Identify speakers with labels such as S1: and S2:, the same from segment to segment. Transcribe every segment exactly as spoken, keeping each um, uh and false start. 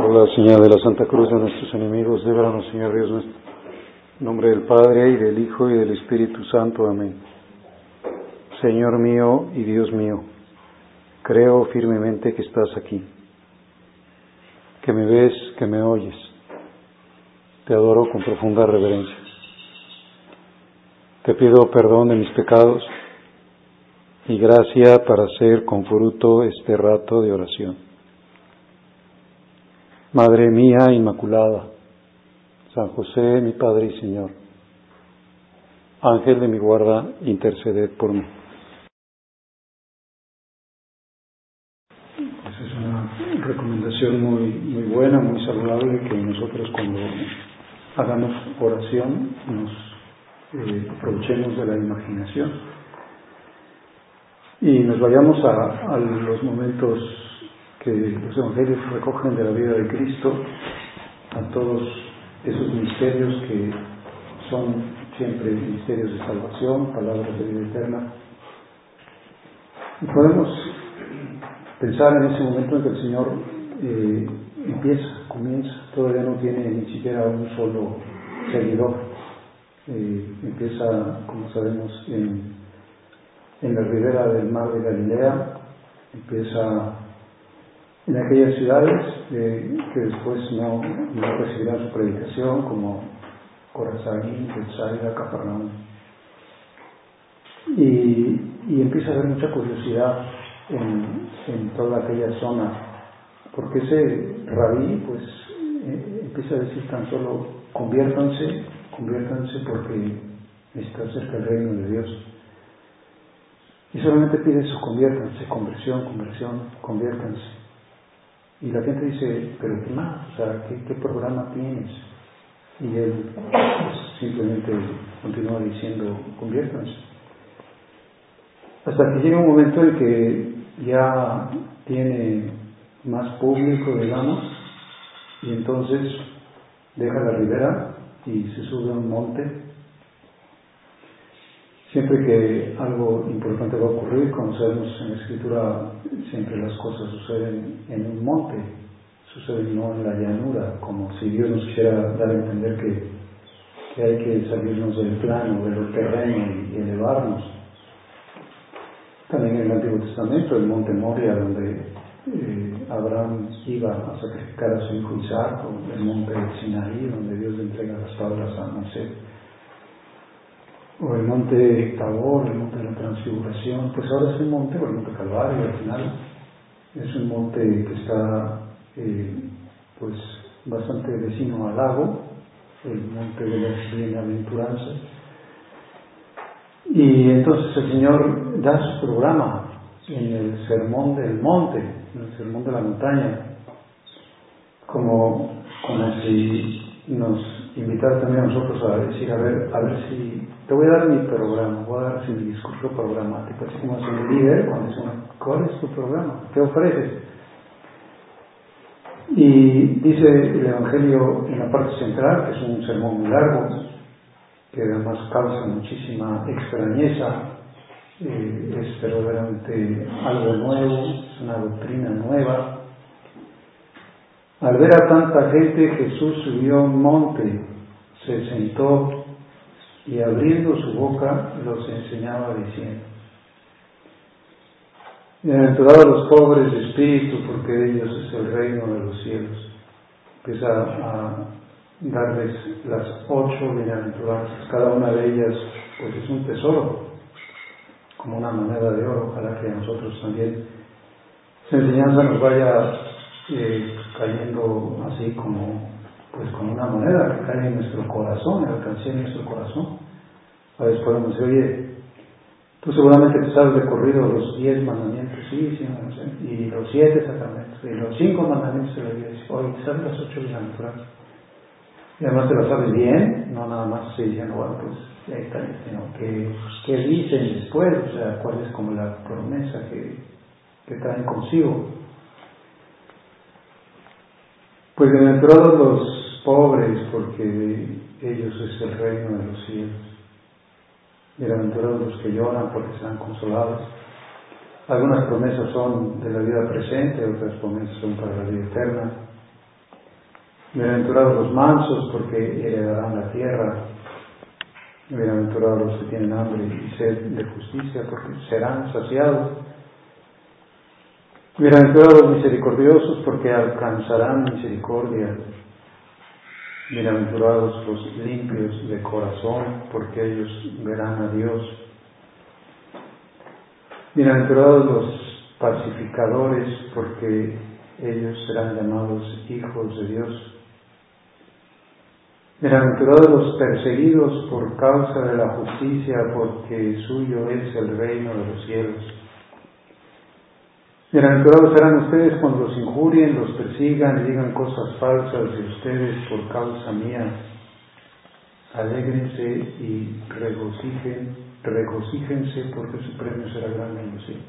S1: Por la señal de la Santa Cruz de nuestros enemigos, líbranos, Señor Dios nuestro. En nombre del Padre, y del Hijo, y del Espíritu Santo. Amén. Señor mío y Dios mío, creo firmemente que estás aquí, que me ves, que me oyes. Te adoro con profunda reverencia. Te pido perdón de mis pecados y gracia para hacer con fruto este rato de oración. Madre mía Inmaculada, San José, mi Padre y Señor, Ángel de mi guarda, interceded por mí. Esa es una recomendación muy, muy buena, muy saludable, que nosotros cuando hagamos oración nos eh, aprovechemos de la imaginación y nos vayamos a, a los momentos que los evangelios recogen de la vida de Cristo, a todos esos misterios que son siempre misterios de salvación, palabras de vida eterna. Y podemos pensar en ese momento en que el Señor eh, empieza, comienza, todavía no tiene ni siquiera un solo seguidor. Eh, empieza, como sabemos, en, en la ribera del mar de Galilea, empieza en aquellas ciudades eh, que después no, no recibirán su predicación, como Corazín, Betsaida, Capernaum. Y, y empieza a haber mucha curiosidad en, en toda aquella zona, porque ese rabí pues eh, empieza a decir tan solo conviértanse, conviértanse porque está cerca el reino de Dios. Y solamente pide eso, conviértanse, conversión, conversión, conviértanse. Y la gente dice, pero ¿qué más? O sea, ¿qué, qué programa tienes? Y él pues, simplemente continúa diciendo, conviértanse. Hasta que llega un momento en que ya tiene más público, digamos, y entonces deja la ribera y se sube a un monte. Siempre que algo importante va a ocurrir, como sabemos en la Escritura, siempre las cosas suceden en un monte, suceden no en la llanura, como si Dios nos quisiera dar a entender que, que hay que salirnos del plano, de lo terreno y elevarnos. También en el Antiguo Testamento, el monte Moria, donde eh, Abraham iba a sacrificar a su hijo Isaac, o el monte Sinaí, donde Dios le entrega las tablas a Moisés, o el monte Tabor, el monte de la Transfiguración. Pues ahora es un monte, o el monte Calvario, al final es un monte que está eh, pues bastante vecino al lago, el monte de las bienaventuranzas. Y entonces el Señor da su programa en el sermón del monte, en el sermón de la montaña, como, como si nos invitara también a nosotros a decir, a ver, a ver si te voy a dar mi programa, voy a dar mi discurso programático, así como es un líder cuando dice, ¿cuál es tu programa? ¿Qué ofreces? Y dice el Evangelio en la parte central, que es un sermón muy largo, que además causa muchísima extrañeza, eh, es verdaderamente algo nuevo, es una doctrina nueva. Al ver a tanta gente, Jesús subió a un monte, se sentó y abriendo su boca los enseñaba diciendo: bienaventurados los pobres de espíritu, porque de ellos es el reino de los cielos. Empieza a darles las ocho bienaventuranzas, cada una de ellas pues es un tesoro, como una moneda de oro. Ojalá que a nosotros también esa enseñanza nos vaya eh, cayendo así como pues como una moneda que cae en nuestro corazón, alcance en nuestro corazón. A veces podemos decir, oye, tú seguramente te sabes de corrido los diez mandamientos, sí, sí, no sé, y los siete sacramentos, y los cinco mandamientos de la iglesia. Oye, ¿te sabes las ocho bienaventuranzas? Y además te las sabes bien, no nada más se diciendo, bueno, pues ahí está, sino que, ¿qué dicen después? O sea, ¿cuál es como la promesa que, que traen consigo? Pues bienaventurados los pobres, porque de ellos es el reino de los cielos. Bienaventurados los que lloran, porque serán consolados. Algunas promesas son de la vida presente, otras promesas son para la vida eterna. Bienaventurados los mansos, porque heredarán la tierra. Bienaventurados los que tienen hambre y sed de justicia, porque serán saciados. Bienaventurados los misericordiosos, porque alcanzarán misericordia. Bienaventurados los limpios de corazón, porque ellos verán a Dios. Bienaventurados los pacificadores, porque ellos serán llamados hijos de Dios. Bienaventurados los perseguidos por causa de la justicia, porque suyo es el reino de los cielos. Bienaventurados serán ustedes cuando los injurien, los persigan y digan cosas falsas de ustedes por causa mía. Alégrense y regocijen, regocíjense, porque su premio será grande en los cielos.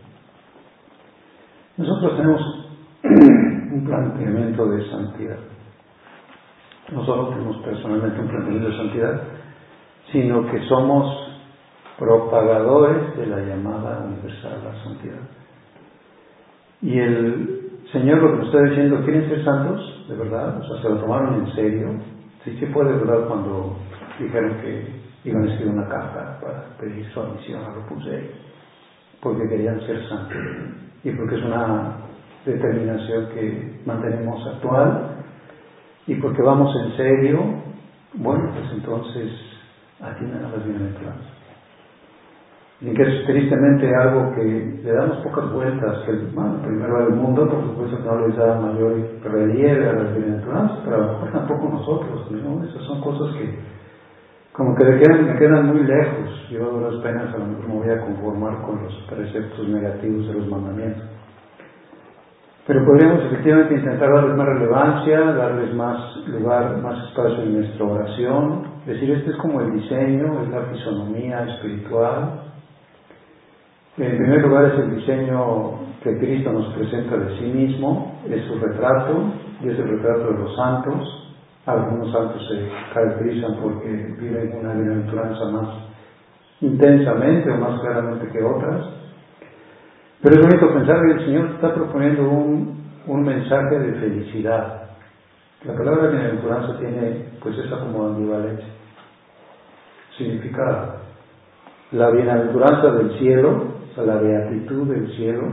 S1: Nosotros tenemos un planteamiento de santidad. No solo tenemos personalmente un planteamiento de santidad, sino que somos propagadores de la llamada universal a la santidad. Y el Señor lo que nos está diciendo, ¿quieren ser santos? ¿De verdad? O sea, ¿se lo tomaron en serio? Sí, sí fue de verdad cuando dijeron que iban a escribir una carta para pedir su admisión a lo puse, porque querían ser santos. Y porque es una determinación que mantenemos actual, y porque vamos en serio, bueno, pues entonces atiendan a las bienaventuranzas. Y que es tristemente algo que le damos pocas vueltas, que bueno, primero el mundo, por supuesto que no les da mayor relieve a las bienaventuranzas, pero a lo mejor tampoco nosotros, ¿no? Esas son cosas que como que me quedan, me quedan muy lejos. Yo a duras penas a lo mejor me voy a conformar con los preceptos negativos de los mandamientos. Pero podríamos efectivamente intentar darles más relevancia, darles más lugar, más espacio en nuestra oración, decir, este es como el diseño, es la fisonomía espiritual. En primer lugar es el diseño que Cristo nos presenta de sí mismo, es su retrato, y es el retrato de los santos. Algunos santos se caracterizan porque viven una bienaventuranza más intensamente o más claramente que otras. Pero es bonito pensar que el Señor está proponiendo un, un mensaje de felicidad. La palabra bienaventuranza tiene pues esa como ambivalencia. Significa la bienaventuranza del cielo, o sea, la beatitud del cielo.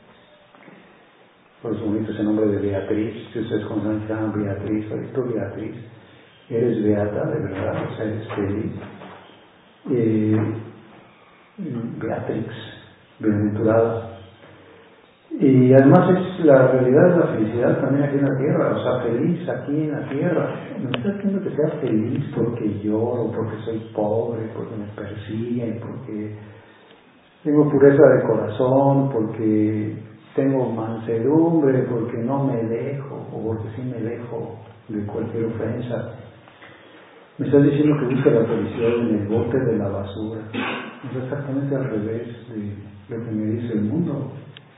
S1: Por eso bonito ese nombre de Beatriz, si ustedes conocen, se llaman Beatriz, tú Beatriz, eres beata, de verdad, o sea, eres feliz. Eh, Beatrix, bienaventurada. Y además es la realidad de la felicidad también aquí en la tierra, o sea, feliz aquí en la tierra. No está diciendo que sea feliz porque lloro, porque soy pobre, porque me persiguen, porque tengo pureza de corazón, porque tengo mansedumbre, porque no me dejo, o porque sí me dejo de cualquier ofensa. Me estás diciendo que busca la felicidad en el bote de la basura. Es exactamente al revés de lo que me dice el mundo.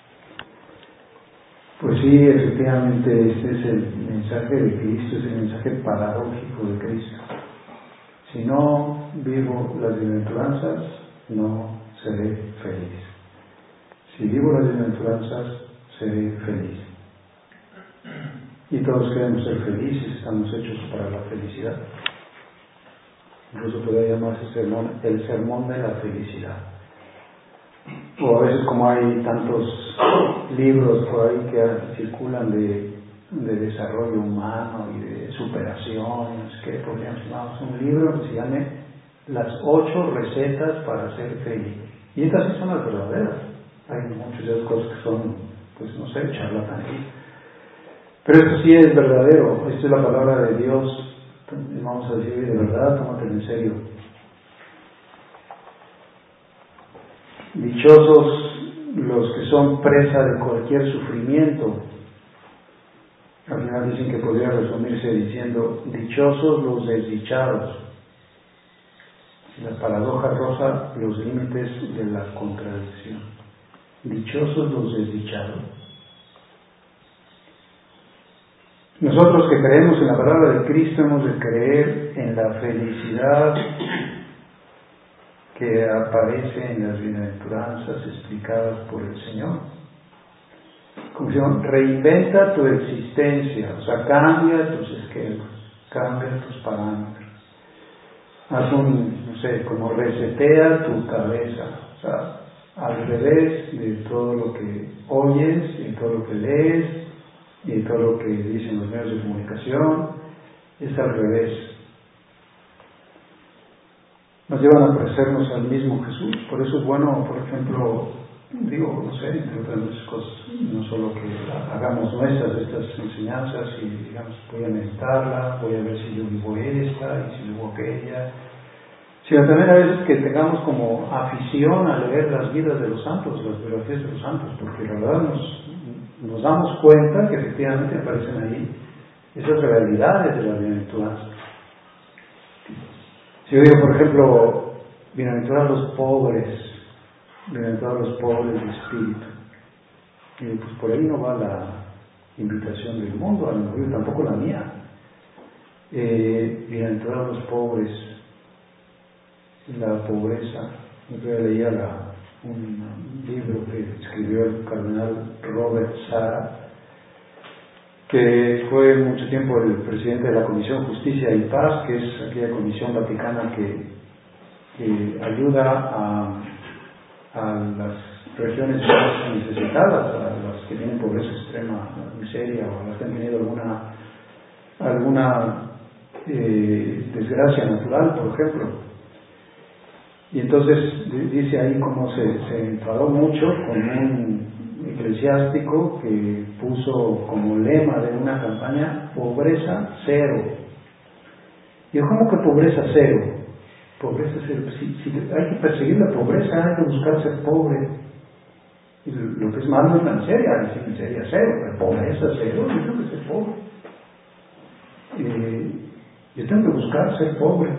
S1: Pues sí, efectivamente, este es el mensaje de Cristo, es el mensaje paradójico de Cristo. Si no vivo las bienaventuranzas, no seré feliz. Si vivo las bienaventuranzas, seré feliz. Y todos queremos ser felices, estamos hechos para la felicidad. Incluso podría llamarse sermón, el sermón de la felicidad. O a veces, como hay tantos libros por ahí que circulan de, de desarrollo humano y de superaciones, que podríamos llamar un libro que se llame Las ocho recetas para ser feliz. Y estas sí son las verdaderas. Hay muchas de las cosas que son, pues no sé, charlatanería. Pero esto sí es verdadero, esta es la palabra de Dios. Vamos a decir, de verdad, tómatelo en serio. Dichosos los que son presa de cualquier sufrimiento. Al final dicen que podría resumirse diciendo, dichosos los desdichados. La paradoja rosa los límites de la contradicción. Dichosos los desdichados. Nosotros que creemos en la palabra de Cristo hemos de creer en la felicidad que aparece en las bienaventuranzas explicadas por el Señor. como se llama, reinventa tu existencia, o sea, cambia tus esquemas, cambia tus parámetros. Haz un, no sé, como resetea tu cabeza, o sea, al revés de todo lo que oyes, y todo lo que lees, y todo lo que dicen los medios de comunicación, es al revés. Nos llevan a parecernos al mismo Jesús, por eso es bueno, por ejemplo, digo, no sé, entre otras muchas cosas, no solo que hagamos nuestras estas enseñanzas y digamos, voy a meditarla, voy a ver si yo vivo esta y si vivo aquella, sino también a veces que tengamos como afición a leer las vidas de los santos, las biografías de los santos, porque la verdad nos, nos damos cuenta que efectivamente aparecen ahí esas realidades de la bienaventuranza. Si yo digo, por ejemplo, bienaventurados los pobres, bienaventurados los pobres de espíritu, y pues por ahí no va la invitación del mundo, a lo mejor tampoco la mía. Eh, bienaventurados los pobres, la pobreza. Yo leía la, un libro que escribió el cardenal Robert Sara, que fue mucho tiempo el presidente de la Comisión Justicia y Paz, que es aquella comisión vaticana que, que ayuda a, a las regiones más necesitadas, a las que tienen pobreza extrema, miseria, o a las que han tenido alguna, alguna eh, desgracia natural, por ejemplo. Y entonces dice ahí cómo se, se enfadó mucho con un eclesiástico que puso como lema de una campaña pobreza cero. Y yo, ¿cómo que pobreza cero? Pobreza cero. Si, si hay que perseguir la pobreza, hay que buscar ser pobre. Y lo que es malo es la miseria, es miseria cero, pero pobreza cero, yo tengo que ser pobre. Eh, yo tengo que buscar ser pobre.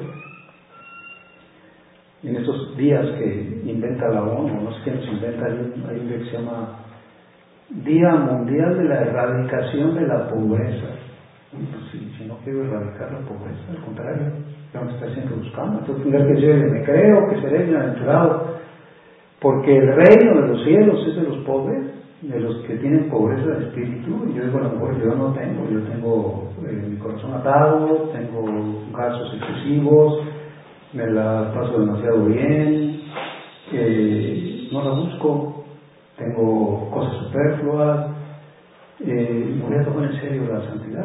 S1: En estos días que inventa la ONU, no sé qué nos inventa, hay un, hay un día que se llama Día Mundial de la Erradicación de la Pobreza. Y pues si, si no quiero erradicar la pobreza, al contrario, tengo que estar siempre buscando. Entonces tendré que decirle, me creo que seré bienaventurado, porque el reino de los cielos es de los pobres, de los que tienen pobreza de espíritu. Y yo digo, a lo mejor yo no tengo, yo tengo eh, mi corazón atado, tengo gastos excesivos, me la paso demasiado bien, eh, no la busco, tengo cosas superfluas, eh, me voy a tomar en serio la santidad.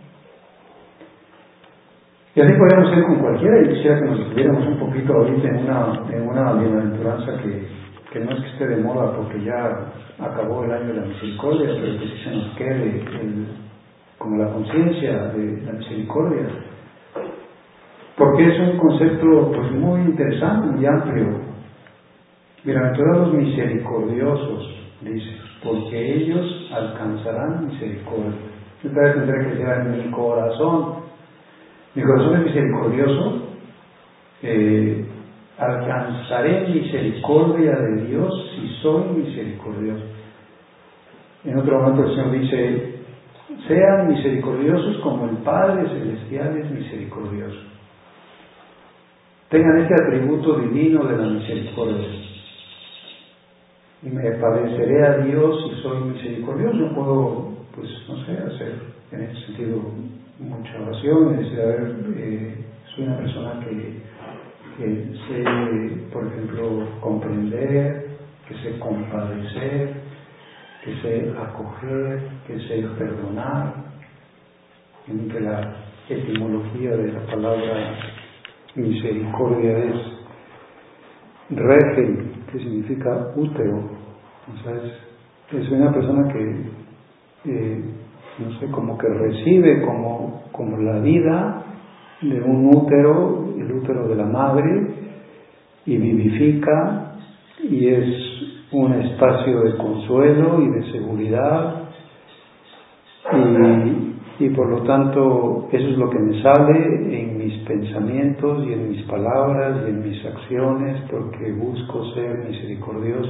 S1: Y así podríamos ir con cualquiera, y quisiera que nos estuviéramos un poquito ahorita en una, en una bienaventuranza que, que no es que esté de moda porque ya acabó el año de la misericordia, pero que sí se nos quede el, como la conciencia de la misericordia. Porque es un concepto pues muy interesante, muy amplio. Bienaventurados los misericordiosos, dice, porque ellos alcanzarán misericordia. Yo tal vez tendré que decir en mi corazón. Mi corazón es misericordioso. Eh, alcanzaré misericordia de Dios si soy misericordioso. En otro momento el Señor dice, sean misericordiosos como el Padre Celestial es misericordioso. Tengan este atributo divino de la misericordia. Y me padeceré a Dios si soy misericordioso. Puedo, pues, no sé, hacer en ese sentido mucha oración y decir, a ver, eh, soy una persona que, que sé, por ejemplo, comprender, que sé compadecer, que sé acoger, que sé perdonar. En que la etimología de la palabra misericordia es regel, que significa útero. O sea, es, es una persona que, eh, no sé, como que recibe como, como la vida de un útero, el útero de la madre, y vivifica, y es un espacio de consuelo y de seguridad, y Y por lo tanto, eso es lo que me sale en mis pensamientos y en mis palabras y en mis acciones, porque busco ser misericordioso.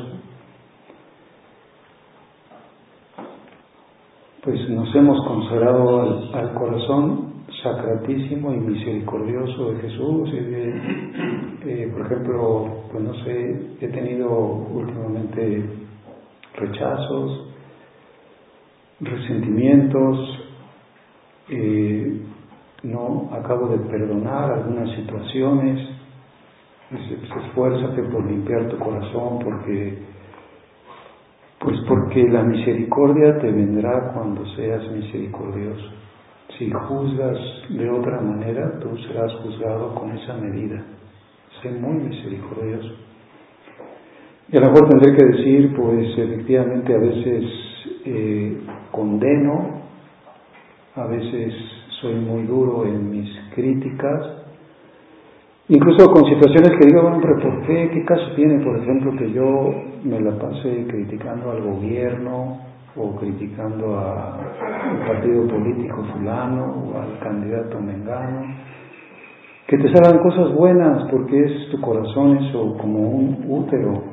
S1: Pues nos hemos consagrado al, al corazón sacratísimo y misericordioso de Jesús. Y de, eh, por ejemplo, pues no sé, he tenido últimamente rechazos, resentimientos, eh, no acabo de perdonar algunas situaciones. Esfuérzate por limpiar tu corazón, porque pues porque la misericordia te vendrá cuando seas misericordioso. Si juzgas de otra manera, tú serás juzgado con esa medida. Sé muy misericordioso. Y a lo mejor tendré que decir, pues efectivamente a veces eh, condeno, a veces soy muy duro en mis críticas, incluso con situaciones que digo, bueno, pero ¿por qué? ¿Qué caso tiene, por ejemplo, que yo me la pase criticando al gobierno o criticando al partido político fulano o al candidato mengano? Que te salgan cosas buenas, porque es tu corazón eso como un útero.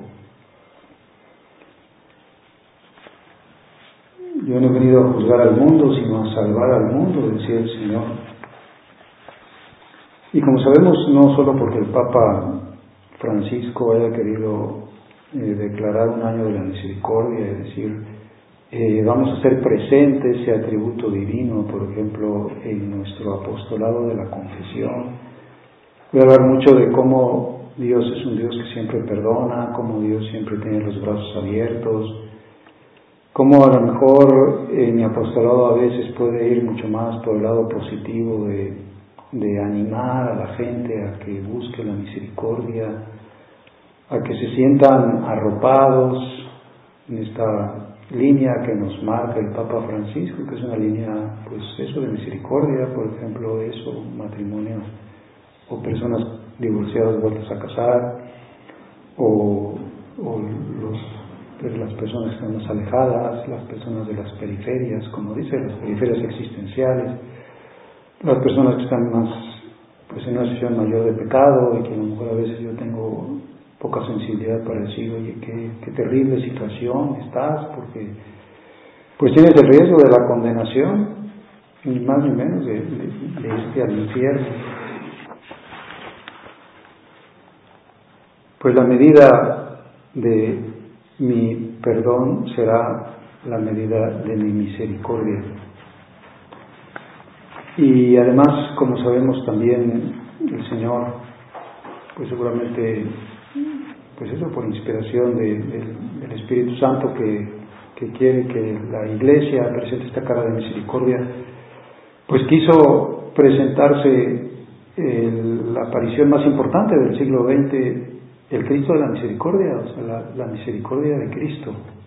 S1: Yo no he venido a juzgar al mundo, sino a salvar al mundo, decía el Señor. Y como sabemos, no solo porque el Papa Francisco haya querido eh, declarar un año de la misericordia, es decir, eh, vamos a hacer presente ese atributo divino, por ejemplo, en nuestro apostolado de la confesión. Voy a hablar mucho de cómo Dios es un Dios que siempre perdona, cómo Dios siempre tiene los brazos abiertos, cómo a lo mejor en mi apostolado a veces puede ir mucho más por el lado positivo de, de animar a la gente a que busque la misericordia, a que se sientan arropados en esta línea que nos marca el Papa Francisco, que es una línea, pues eso de misericordia, por ejemplo, eso, matrimonios o personas divorciadas vueltas a casar, o, o los de las personas que están más alejadas, las personas de las periferias, como dice, las periferias existenciales, las personas que están más, pues en una situación mayor de pecado y que a lo mejor a veces yo tengo poca sensibilidad para decir, oye, qué, qué terrible situación estás, porque pues tienes el riesgo de la condenación, ni más ni menos de, de, de irte al infierno. Pues la medida de mi perdón será la medida de mi misericordia. Y además, como sabemos también, el Señor, pues seguramente, pues eso por inspiración de, de, del Espíritu Santo que, que quiere que la Iglesia presente esta cara de misericordia, pues quiso presentarse el, la aparición más importante del siglo veinte, el Cristo de la misericordia, o sea, la, la misericordia de Cristo.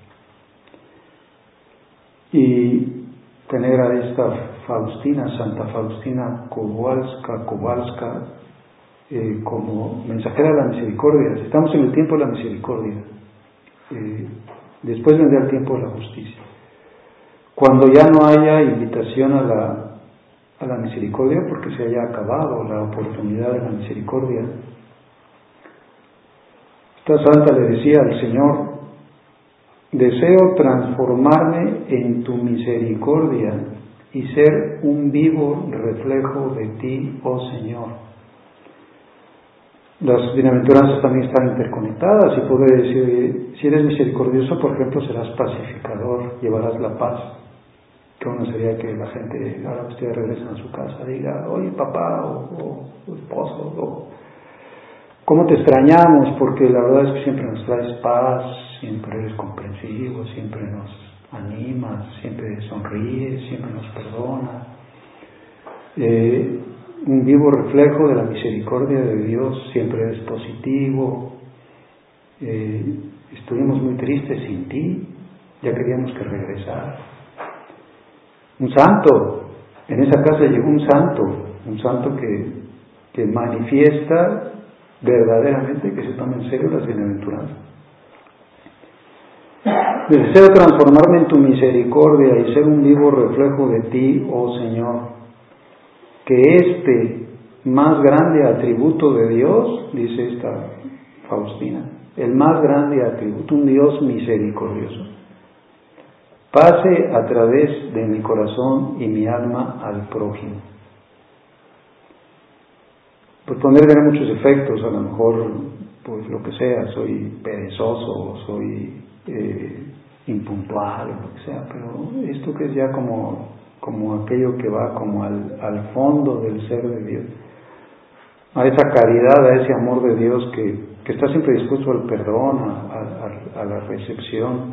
S1: Y tener a esta Faustina, Santa Faustina Kowalska, Kowalska, eh, como mensajera de la misericordia. Estamos en el tiempo de la misericordia. Eh, después vendrá el tiempo de la justicia. Cuando ya no haya invitación a la, a la misericordia, porque se haya acabado la oportunidad de la misericordia, esta santa le decía al Señor: deseo transformarme en tu misericordia y ser un vivo reflejo de ti, oh Señor. Las bienaventuranzas también están interconectadas y puede decir, si eres misericordioso, por ejemplo, serás pacificador, llevarás la paz. Que uno sería que la gente, ahora que ustedes regresan a su casa, diga, oye papá o, o esposo, o ¿cómo te extrañamos? Porque la verdad es que siempre nos traes paz, siempre eres comprensivo, siempre nos animas, siempre sonríes, siempre nos perdonas. Eh, un vivo reflejo de la misericordia de Dios, siempre eres positivo. Eh, estuvimos muy tristes sin ti, ya queríamos que regresar. Un santo, en esa casa llegó un santo, un santo que, que manifiesta verdaderamente que se tomen en serio las bienaventuranzas. Deseo transformarme en tu misericordia y ser un vivo reflejo de ti, oh Señor. Que este más grande atributo de Dios, dice esta Faustina, el más grande atributo, un Dios misericordioso, pase a través de mi corazón y mi alma al prójimo. Pues poder tener muchos efectos, a lo mejor, pues lo que sea, soy perezoso, soy, eh, impuntual o lo que sea, pero esto que es ya como, como aquello que va como al, al fondo del ser de Dios, a esa caridad, a ese amor de Dios que, que está siempre dispuesto al perdón, a, a, a la recepción.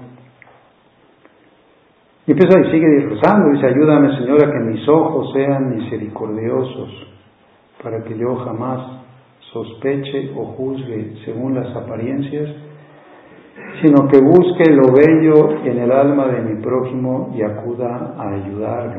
S1: Y empieza y sigue rezando, dice: ayúdame, Señor, a que mis ojos sean misericordiosos, para que yo jamás sospeche o juzgue según las apariencias, sino que busque lo bello en el alma de mi prójimo y acuda a ayudarlo.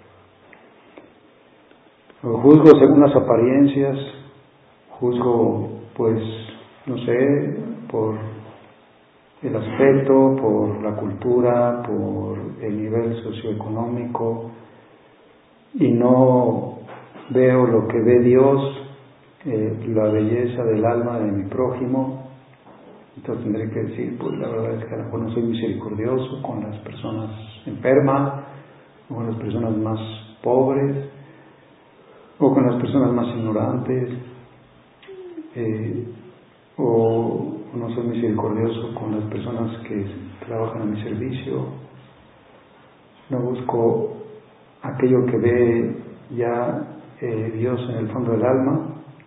S1: Lo juzgo según las apariencias, juzgo, pues, no sé, por el aspecto, por la cultura, por el nivel socioeconómico, y no veo lo que ve Dios, eh, la belleza del alma de mi prójimo. Entonces tendré que decir, pues la verdad es que a lo mejor no soy misericordioso con las personas enfermas, o con las personas más pobres, o con las personas más ignorantes, eh, o no soy misericordioso con las personas que trabajan a mi servicio. No busco aquello que ve ya eh, Dios en el fondo del alma.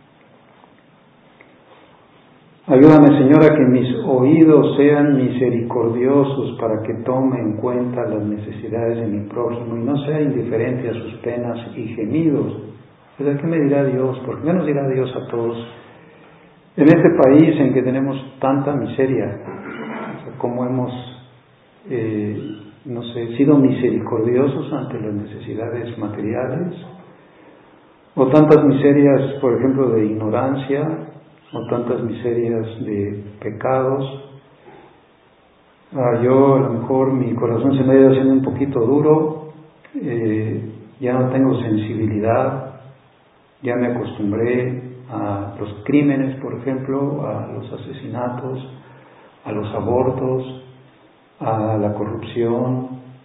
S1: Ayúdame, Señor, a que mis oídos sean misericordiosos para que tome en cuenta las necesidades de mi prójimo y no sea indiferente a sus penas y gemidos. ¿Pero qué me dirá Dios? ¿Por qué nos dirá Dios a todos? En este país en que tenemos tanta miseria, o sea, cómo hemos, eh, no sé, sido misericordiosos ante las necesidades materiales, o tantas miserias, por ejemplo, de ignorancia, o tantas miserias de pecados. Ah, yo a lo mejor mi corazón se me ha ido haciendo un poquito duro, eh, ya no tengo sensibilidad, ya me acostumbré a los crímenes, por ejemplo, a los asesinatos, a los abortos, a la corrupción,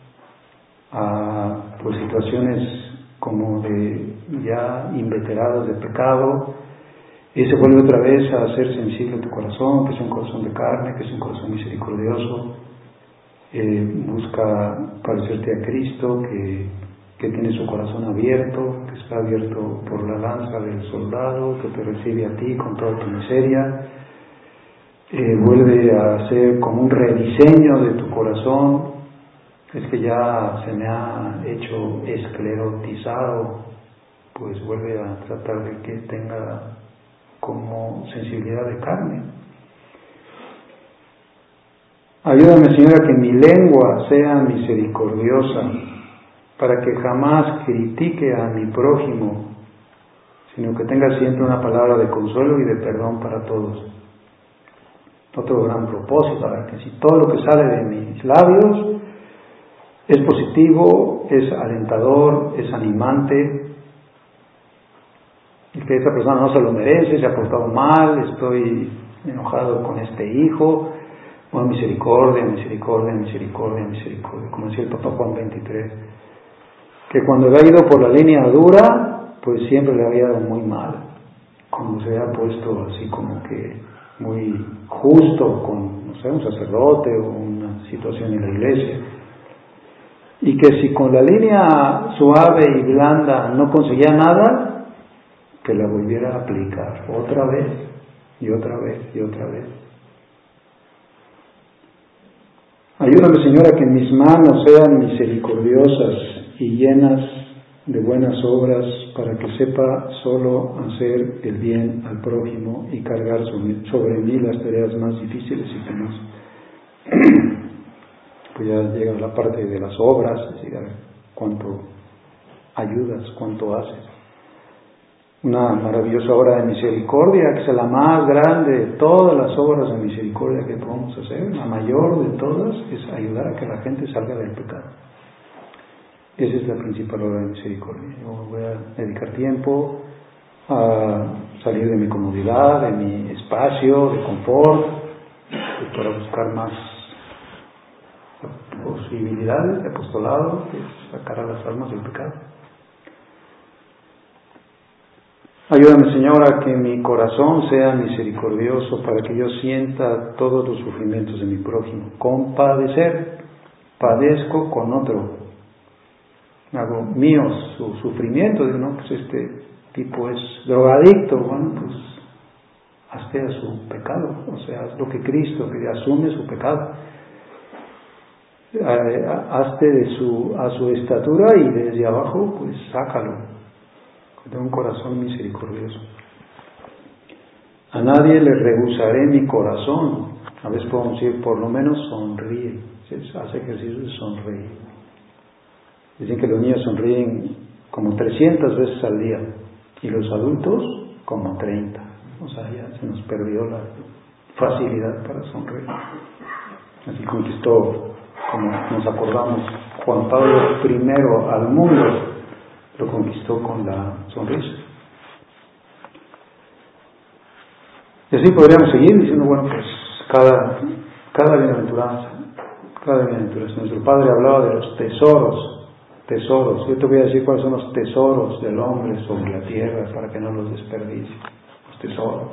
S1: a pues situaciones como de ya inveteradas de pecado. Y se vuelve otra vez a hacer sensible tu corazón, que es un corazón de carne, que es un corazón misericordioso. Eh, busca parecerte a Cristo, que, que tiene su corazón abierto, que está abierto por la lanza del soldado, que te recibe a ti con toda tu miseria. Eh, vuelve a hacer como un rediseño de tu corazón. Es que ya se me ha hecho esclerotizado, pues vuelve a tratar de que tenga como sensibilidad de carne. Ayúdame, Señor, a que mi lengua sea misericordiosa, para que jamás critique a mi prójimo, sino que tenga siempre una palabra de consuelo y de perdón para todos. Otro gran propósito, a ver, que si todo lo que sale de mis labios es positivo, es alentador, es animante, y que esa persona no se lo merece, se ha portado mal, estoy enojado con este hijo, bueno, misericordia, misericordia, misericordia, misericordia, como decía el Papa Juan veintitrés, que cuando había ido por la línea dura, pues siempre le había dado muy mal, cuando se había puesto así como que muy justo con, no sé, un sacerdote o una situación en la iglesia, y que si con la línea suave y blanda no conseguía nada, que la volviera a aplicar otra vez y otra vez y otra vez. Ayúdame, Señor, a que mis manos sean misericordiosas y llenas de buenas obras, para que sepa solo hacer el bien al prójimo y cargar sobre mí las tareas más difíciles y penosas. Pues ya llega la parte de las obras, es decir, a ver, cuánto ayudas, cuánto haces. Una maravillosa obra de misericordia, que es la más grande de todas las obras de misericordia que podemos hacer, la mayor de todas, es ayudar a que la gente salga del pecado. Esa es la principal obra de misericordia. Yo voy a dedicar tiempo a salir de mi comodidad, de mi espacio, de confort, para buscar más posibilidades de apostolado, que es sacar a las almas del pecado. Ayúdame, Señor, a que mi corazón sea misericordioso, para que yo sienta todos los sufrimientos de mi prójimo. Compadecer, padezco con otro, hago mío su sufrimiento, digo, no, pues este tipo es drogadicto, bueno, pues hazte a su pecado, o sea, haz lo que Cristo, que asume su pecado, hazte de su, a su estatura y desde abajo, pues sácalo, de un corazón misericordioso. A nadie le rehusaré mi corazón, a veces podemos decir, por lo menos sonríe, hace ejercicio de sonreír. Dicen que los niños sonríen como trescientas veces al día y los adultos como treinta. O sea, ya se nos perdió la facilidad para sonreír. Así conquistó, como nos acordamos, Juan Pablo primero al mundo, lo conquistó con la sonrisa. Y así podríamos seguir diciendo, bueno, pues cada, cada bienaventuranza, cada bienaventuranza. Nuestro Padre hablaba de los tesoros, tesoros. Yo te voy a decir cuáles son los tesoros del hombre sobre la tierra para que no los desperdicie. Los tesoros.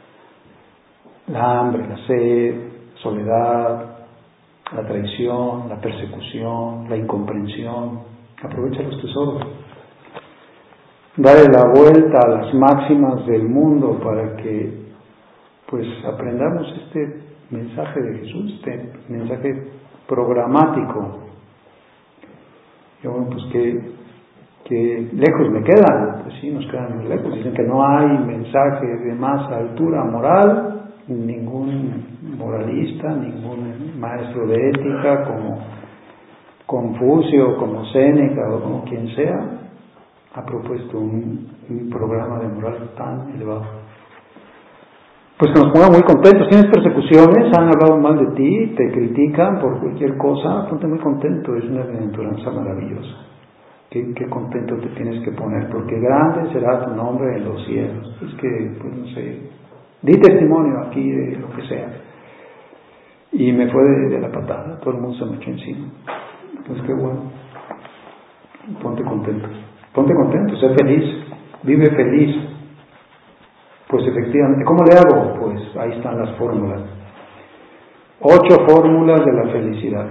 S1: La hambre, la sed, la soledad, la traición, la persecución, la incomprensión. Aprovecha los tesoros. Dale la vuelta a las máximas del mundo para que pues aprendamos este mensaje de Jesús, este mensaje programático. Y bueno, pues que, que lejos me quedan, pues sí, nos quedan muy lejos. Dicen que no hay mensaje de más altura moral, ningún moralista, ningún maestro de ética como Confucio, como Séneca o como quien sea, ha propuesto un, un programa de moral tan elevado. Pues que nos ponga muy contentos. Tienes persecuciones, han hablado mal de ti, te critican por cualquier cosa, ponte muy contento, es una bienaventuranza maravillosa. Qué, qué contento te tienes que poner, porque grande será tu nombre en los cielos. Es que, pues no sé, di testimonio aquí de lo que sea. Y me fue de, de la patada, todo el mundo se me echó encima. Pues qué bueno. Ponte contento, ponte contento, sé feliz, vive feliz. Pues efectivamente, ¿cómo le hago? Pues ahí están las fórmulas. Ocho fórmulas de la felicidad.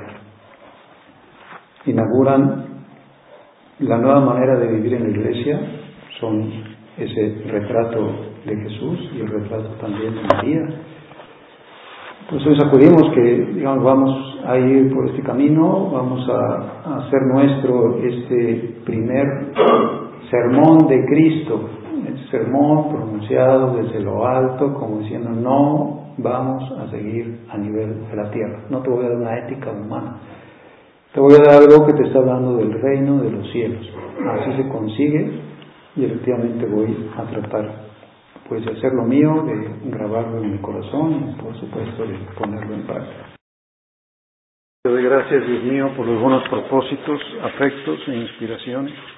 S1: Inauguran la nueva manera de vivir en la iglesia, son ese retrato de Jesús y el retrato también de María. Pues hoy sacudimos que, digamos, vamos a ir por este camino, vamos a, a hacer nuestro este primer sermón de Cristo. El sermón pronunciado desde lo alto, como diciendo, no vamos a seguir a nivel de la tierra, no te voy a dar una ética humana, te voy a dar algo que te está hablando del reino de los cielos. Así se consigue y efectivamente voy a tratar pues de hacer lo mío, de grabarlo en mi corazón y por supuesto de ponerlo en práctica. Te doy gracias, Dios mío, por los buenos propósitos, afectos e inspiraciones.